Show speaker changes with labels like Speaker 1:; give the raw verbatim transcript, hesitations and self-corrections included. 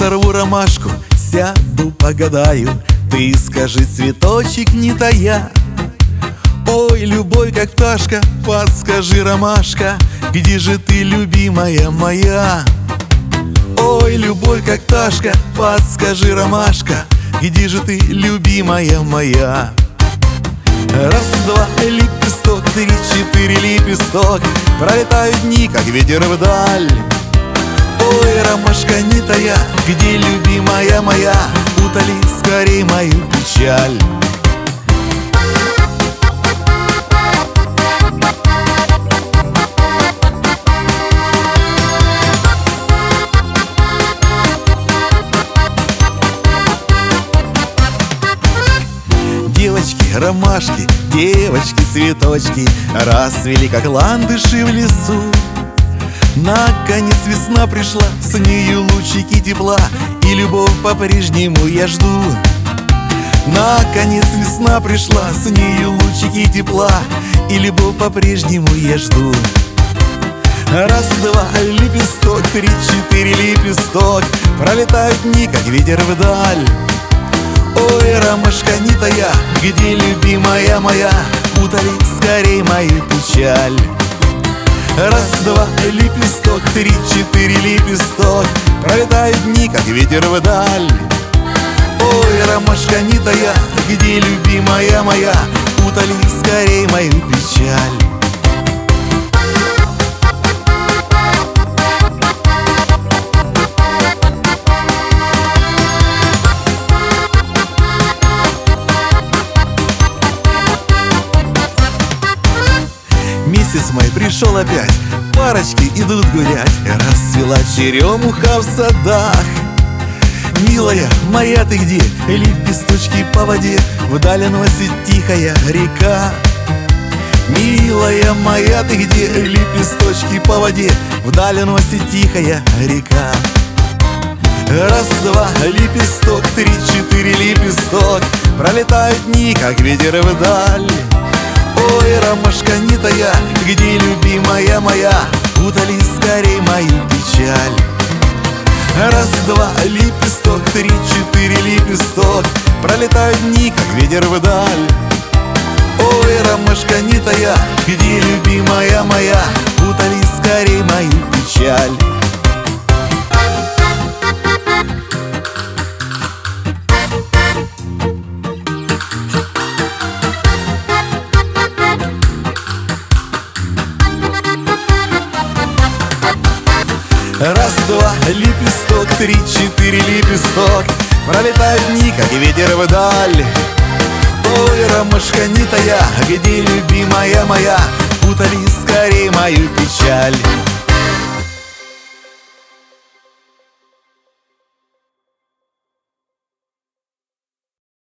Speaker 1: сорву ромашку, сяду, погадаю, ты скажи, цветочек не тая. Ой, любовь, как пташка, подскажи, ромашка, где же ты, любимая моя? Ой, любовь, как пташка, подскажи, ромашка, где же ты, любимая моя? Раз, два, лепесток, три, четыре, лепесток, пролетают дни, как ветер вдаль. Ой, ромашка не тая, где любимая моя? Утоли скорей мою печаль. Девочки, ромашки, девочки, цветочки расцвели, как ландыши в лесу. Наконец весна пришла, с нею лучики тепла, и любовь по-прежнему я жду. Наконец весна пришла, с нею лучики тепла, и любовь по-прежнему я жду. Раз, два, лепесток, три, четыре, лепесток, пролетают дни, как ветер вдаль. Ой, ромашка не тая, где любимая моя? Утоли скорей мою печаль. Раз, два, лепесток, три, четыре, лепесток, пролетают дни, как ветер вдаль. Ой, ромашка не тая, где любимая моя? Утоли скорей мою печаль. Месяц май пришел опять, парочки идут гулять, расцвела черемуха в садах. Милая моя, ты где? Лепесточки по воде вдали носит тихая река. Милая моя, ты где? Лепесточки по воде вдали носит тихая река. Раз, два, лепесток, три, четыре, лепесток, пролетают дни, как ветер вдаль. Ой, ромашка не тая, где любимая моя? Утоли скорей мою печаль. Раз, два, лепесток, три, четыре, лепесток, пролетают дни, как ветер вдаль. Ой, ромашка не тая, где любимая моя? Утоли скорей мою печаль. Раз, два, лепесток, три, четыре, лепесток, пролетают дни, как ветер вдаль. Ой, ромашка не тая, где любимая моя? Утоли скорей мою печаль.